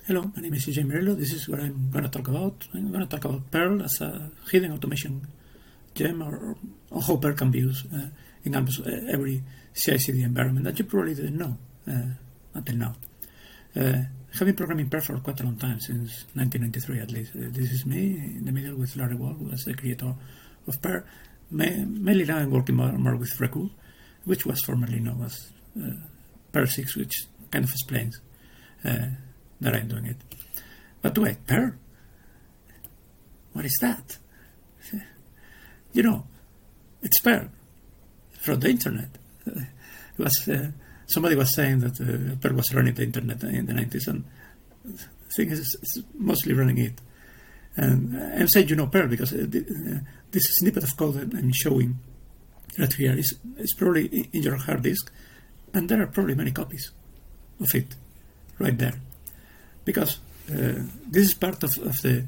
Hello, my name is CJ Murillo. This is what I'm going to talk about. I'm going to talk about Perl as a hidden automation gem, or how Perl can be used in almost every CI/CD environment that you probably didn't know until now. I've been programming Perl for quite a long time, since 1993 at least. This is me in the middle with Larry Wall, who was the creator of Perl. Mainly now I'm working more with Reku, which was formerly known as Perl 6, which kind of explains that I'm doing it. But wait, Perl? What is that? You know, it's Perl from the internet. It was somebody was saying that Perl was running the internet in the 90s, and the thing is, it's mostly running it. And I'm saying Perl because this snippet of code that I'm showing right here is probably in your hard disk, and there are probably many copies of it right there. Because this is part of the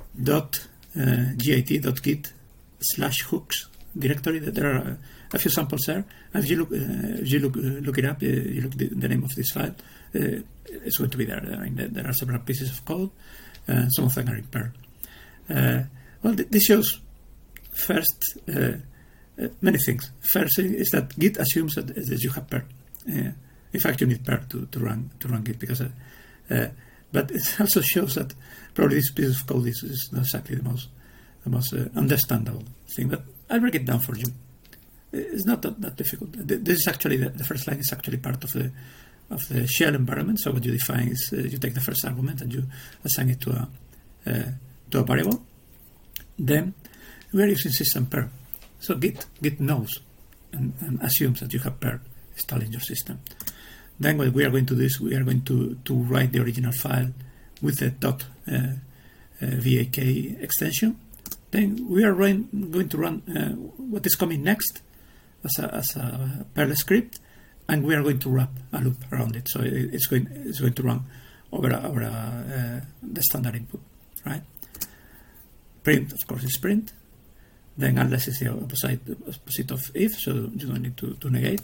.git.git/hooks directory. That there are a few samples there. And if you look it up, you look the name of this file, it's going to be there. I mean, there are several pieces of code, and some of them are in Perl. Well, this shows first many things. First thing is that Git assumes that you have Perl. In fact, you need Perl to run Git, because. But it also shows that probably this piece of code is not exactly the most understandable thing. But I'll break it down for you. It's not that difficult. This is actually the first line is actually part of the shell environment. So what you define is you take the first argument and you assign it to a variable. Then we are using system Perl. So Git knows and assumes that you have Perl installed in your system. Then what we are going to do is we are going to write the original file with the .vak extension. Then we are going to run what is coming next as a Perl script, and we are going to wrap a loop around it. So it's going to run over the standard input, right? Print, of course, is print. Then unless is the opposite of if, so you don't need to negate.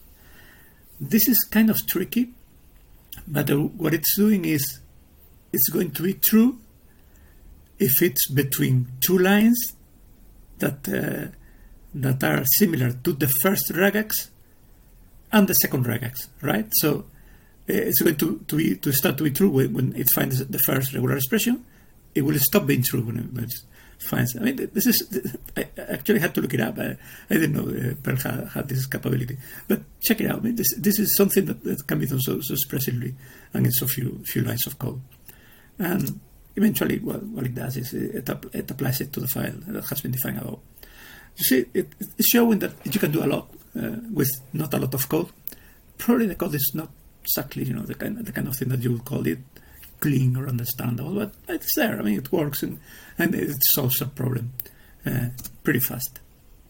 This is kind of tricky, but what it's doing is it's going to be true if it's between two lines that are similar to the first regex and the second regex, right? So it's going to start to be true when it finds the first regular expression. It will stop being true when it finds. I mean, I actually had to look it up. I didn't know Perl had this capability, but check it out. I mean, this is something that can be done so expressively, and it's a few lines of code. And eventually, what it does is it applies it to the file that has been defined above. You see, it's showing that you can do a lot with not a lot of code. Probably the code is not exactly the kind of thing that you would call it clean or understandable, but it's there. I mean, it works and it solves a problem pretty fast.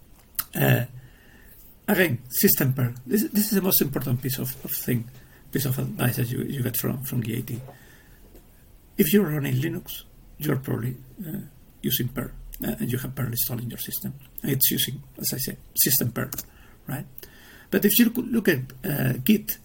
Again, system Perl. This is the most important piece of advice that you get from GAT. If you're running Linux, you're probably using Perl, and you have Perl installed in your system. And it's using, as I said, system Perl, right? But if you look at Git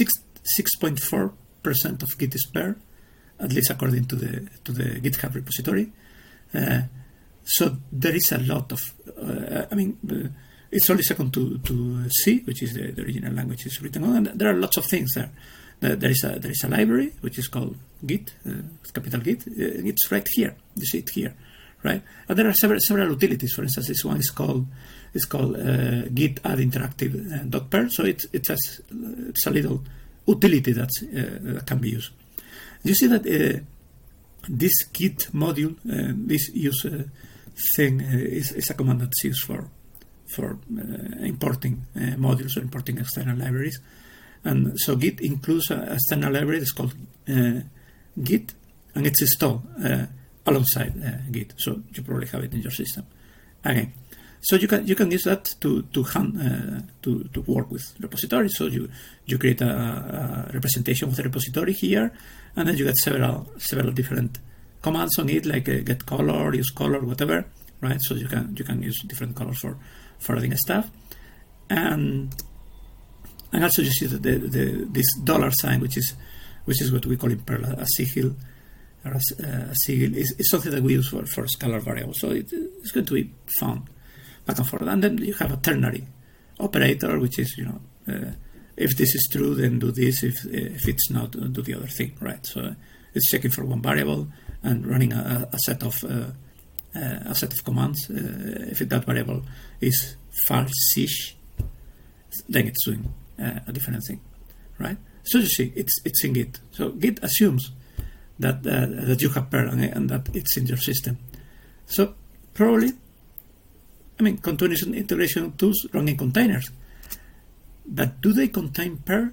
6.4% of Git is Perl, at least according to the GitHub repository. So there is a lot of, it's only second to C, which is the original language it's written on, and there are lots of things there. There is a library which is called Git, capital Git. It's right here. You see it here, right? And there are several utilities. For instance, this one is called Git add interactive .perl. So it's a little utility that can be used. You see that this Git module, this use thing, is a command that's used for importing modules or importing external libraries. And so Git includes a external library that's called Git, and it's installed alongside Git. So you probably have it in your system. Again, so you can use that to work with repositories. So you create a representation of the repository here, and then you get several different commands on it, like get color, use color, whatever, right? So you can use different colors for adding stuff, and also you see that this $, which is which is what we call in Perl a sigil, or a sigil. It's something that we use for scalar variables. So it's going to be found back and forth. And then you have a ternary operator, which is, if this is true, then do this. If it's not, do the other thing, right? So it's checking for one variable and running a set of commands. If that variable is false-ish, then it's doing a different thing, right? So you see, it's in Git. So Git assumes that you have Perl and that it's in your system. So probably, continuous integration tools run in containers. But do they contain Perl?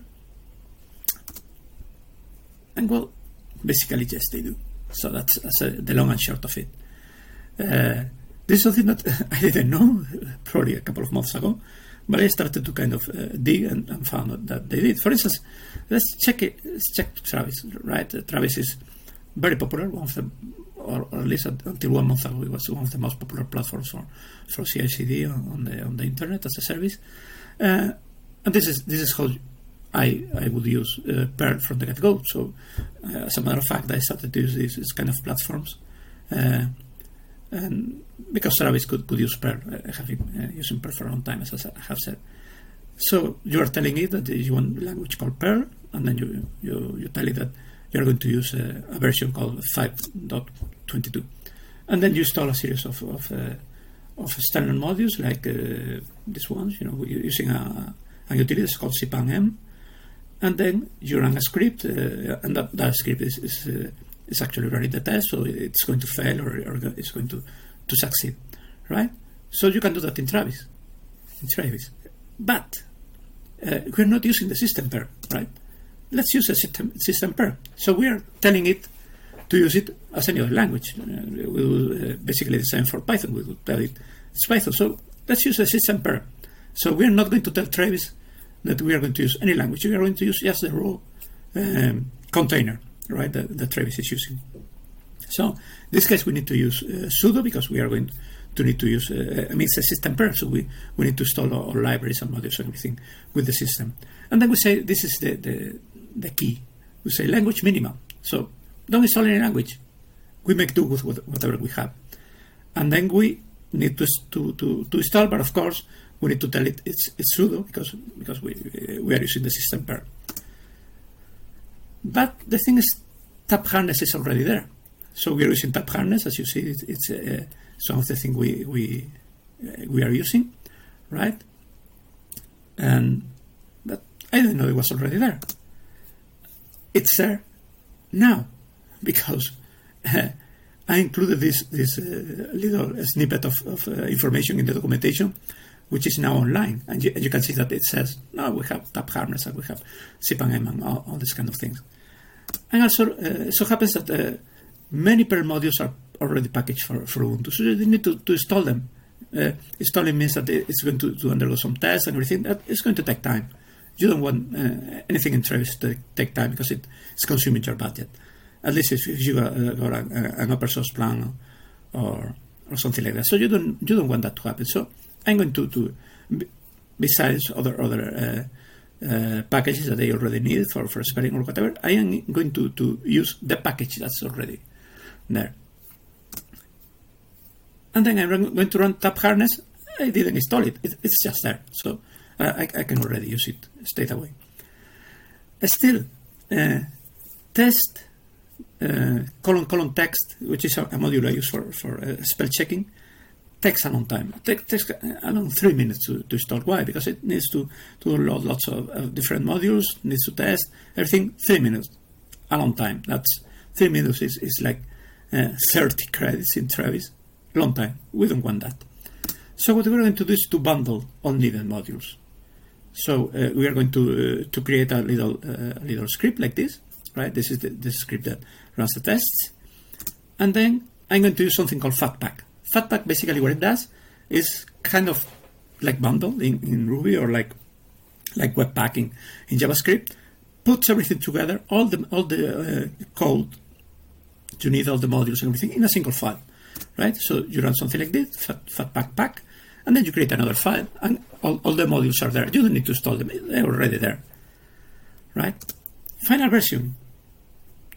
And well, basically yes, they do. So that's the long and short of it. This is something that I didn't know probably a couple of months ago, but I started to kind of dig and found that they did. For instance, let's check Travis, right? Travis is very popular, one of the, or at least until 1 month ago, it was one of the most popular platforms for CI/CD on the internet as a service. And this is how I would use Perl from the get-go. So as a matter of fact, I started to use these kind of platforms. And because Travis could use Perl, I have been using Perl for a long time, as I have said. So you are telling it that you want a language called Perl, and then you tell it that you're going to use a version called 5.22, and then you install a series of standard modules like these ones, using a utility that's called cpangm, and then you run a script, and that script is actually running the test, so it's going to fail or it's going to succeed, right? So you can do that in Travis. But we're not using the system Perl, right? Let's use a system Perl. So we are telling it to use it as any other language. We will basically the same for Python. We will tell it it's Python. So let's use a system Perl. So we are not going to tell Travis that we are going to use any language. We are going to use just the raw container, right, that Travis is using. So in this case, we need to use sudo because we are going to need to use, it's a system Perl, so we need to install our libraries and modules and everything with the system. And then we say this is the key. We say language minimum. So don't install any language. We make do with whatever we have. And then we need to install, but of course, we need to tell it it's sudo because we are using the system Perl. But the thing is, tab harness is already there. So we are using tab harness, as you see, it's some of the things we are using, right? But I didn't know it was already there. It's there now because I included this little snippet of information in the documentation, which is now online, and you can see that it says, no, we have tab harness and we have cpangm and all these kind of things. And also, it so happens that many Perl modules are already packaged for Ubuntu, so you need to install them. Installing means that it's going to undergo some tests and everything. That it's going to take time. You don't want anything in Travis to take time because it's consuming your budget. At least if you got an open source plan or something like that. So you don't want that to happen. So I'm going to besides other packages that they already need for spelling or whatever, I am going to use the package that's already there. And then I'm going to run tab harness. I didn't install it. It's just there. So I can already use it straight away. Still, test colon text, which is a module I use for spell checking, takes a long time. It takes around 3 minutes to install. Why? Because it needs to load lots of different modules, needs to test everything. 3 minutes, a long time. That's 3 minutes is like 30 credits in Travis. Long time. We don't want that. So what we're going to do is to bundle all needed modules. So we are going to create a little script like this, right? This is the script that runs the tests, and then I'm going to use something called Fatpack. Fatpack basically what it does is kind of like bundle in Ruby or like Webpack in JavaScript, puts everything together, all the code you need, all the modules and everything in a single file, right? So you run something like this, Fatpack pack, and then you create another file, and all the modules are there. You don't need to install them; they're already there, right? Final version.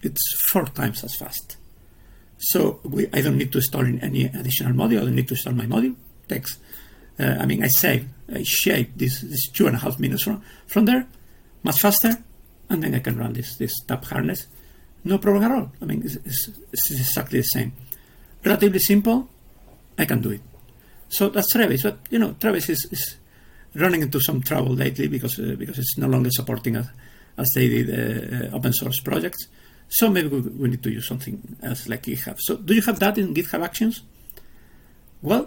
it's 4 times as fast. So I don't need to install any additional module. I don't need to install my module. Takes, I shape this 2.5 minutes from there, much faster, and then I can run this tab harness. No problem at all. It's exactly the same. Relatively simple. I can do it. So that's Travis. But Travis is running into some trouble lately because it's no longer supporting as they did open source projects. So maybe we need to use something else like GitHub. So do you have that in GitHub Actions? Well,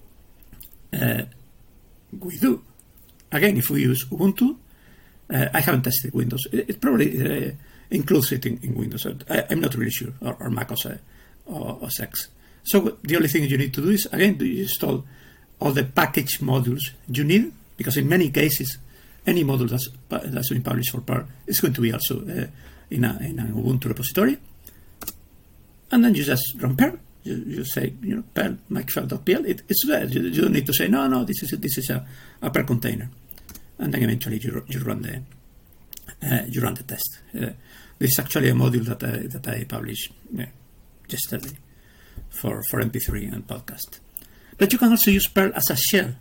we do. Again, if we use Ubuntu, I haven't tested Windows. It probably includes it in Windows. I'm not really sure, or Mac OS X. So the only thing you need to do is, again, to install all the package modules you need, because in many cases, any module that's been published for Perl is going to be also in an Ubuntu repository. And then you just run Perl. You say, Perl Makefile.pl. It's there. You don't need to say, no, this is a Perl container. And then eventually you run the test. This is actually a module that I published yesterday for MP3 and podcast. But you can also use Perl as a shell.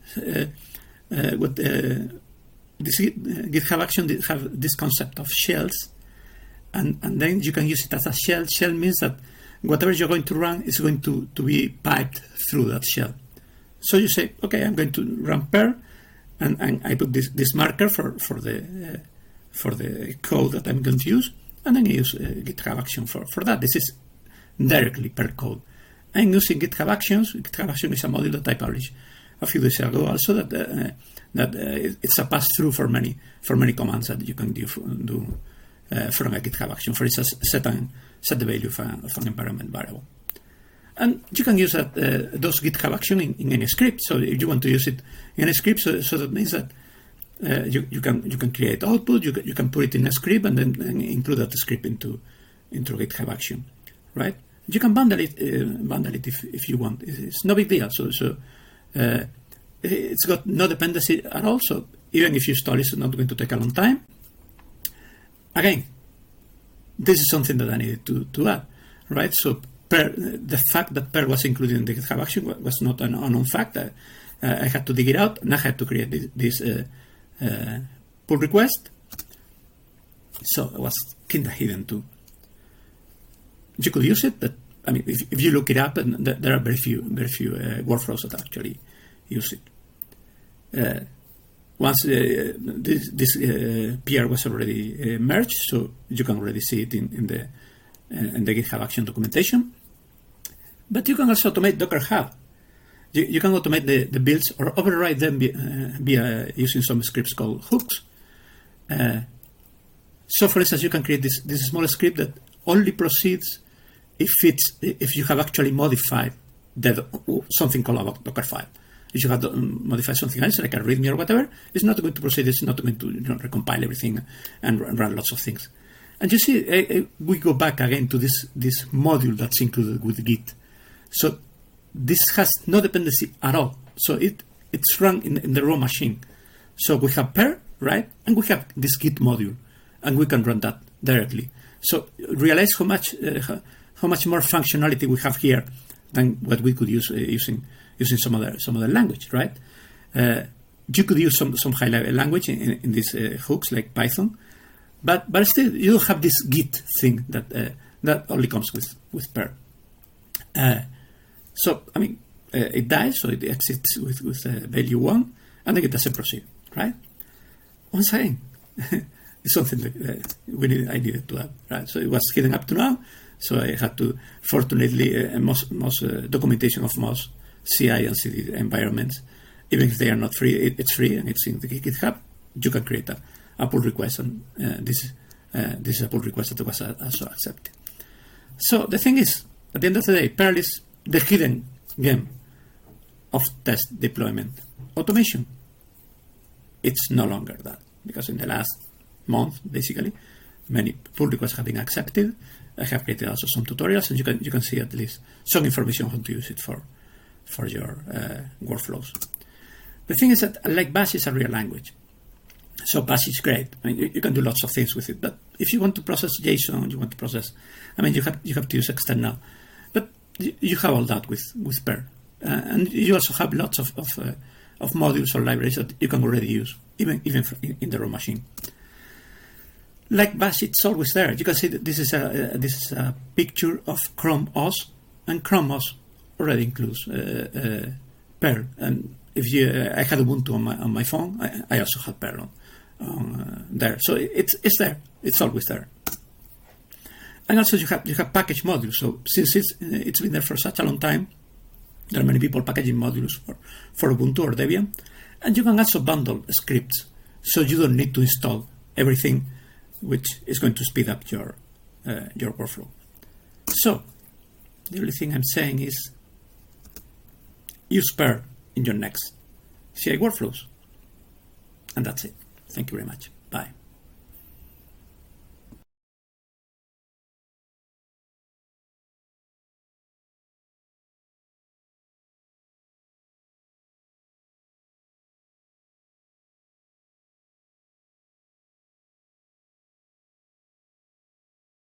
This GitHub Action have this concept of shells, and then you can use it as a shell. Shell means that whatever you're going to run is going to be piped through that shell. So you say, okay, I'm going to run Perl, and I put this marker for the code that I'm going to use, and then I use GitHub Action for that. This is directly Perl code. I'm using GitHub Actions. GitHub Action is a module that I published a few days ago. Also, that it's a pass-through for many commands that you can do from a GitHub Action. For instance, set the value of an environment variable, and you can use those GitHub Action in any script. So if you want to use it in a script, so that means that you can create output. You can put it in a script and then include that script into GitHub Action, right? You can bundle it if you want. It's no big deal. So it's got no dependency at all. So even if you install it, it's not going to take a long time. Again, this is something that I needed to add, right? So the fact that Perl was included in the GitHub Action was not an unknown fact. I had to dig it out, and I had to create this pull request. So it was kind of hidden too. You could use it, but if you look it up, and there are very few workflows that actually use it. Once this PR was already merged, so you can already see it in the GitHub Action documentation. But you can also automate Docker Hub. You can automate the builds or override them via using some scripts called hooks. So, for instance, you can create this small script that only proceeds if you have actually modified something called a Docker file. If you have modified something else, like a README or whatever, it's not going to proceed. It's not going to recompile everything and run lots of things. And you see, we go back again to this module that's included with Git. So this has no dependency at all. So it's run in the raw machine. So we have Perl, right? And we have this Git module, and we can run that directly. So realize how much more functionality we have here than what we could use using some other language, right? You could use some high level language in these hooks like Python, but still you have this Git thing that only comes with Perl. So it dies, so it exits with value 1, and then it doesn't proceed, right? Once again, it's something that I needed to add, right? So it was hidden up to now, so I had to, fortunately, most documentation of most CI and CD environments, even if they are not free, it's free and it's in the GitHub. You can create a pull request, and this is a pull request that was also accepted. So the thing is, at the end of the day, Perl is the hidden gem of test deployment automation. It's no longer that, because in the last month, basically, many pull requests have been accepted. I have created also some tutorials, and you can see at least some information on how to use it for your workflows. The thing is that, like Bash is a real language. So Bash is great. I mean, you can do lots of things with it. But if you want to process JSON, you want to process, I mean, you have to use external. But you have all that with Perl, and you also have lots of modules or libraries that you can already use, even in the raw machine. Like Bash, it's always there. You can see that this is a picture of Chrome OS, and Chrome OS already includes Perl. And if I had Ubuntu on my phone, I also had Perl on there. So it's there. It's always there. And also you have package modules. So since it's been there for such a long time, there are many people packaging modules for Ubuntu or Debian, and you can also bundle scripts, so you don't need to install everything, which is going to speed up your workflow. So the only thing I'm saying is use Perl in your next CI workflows, and that's it. Thank you very much. Bye.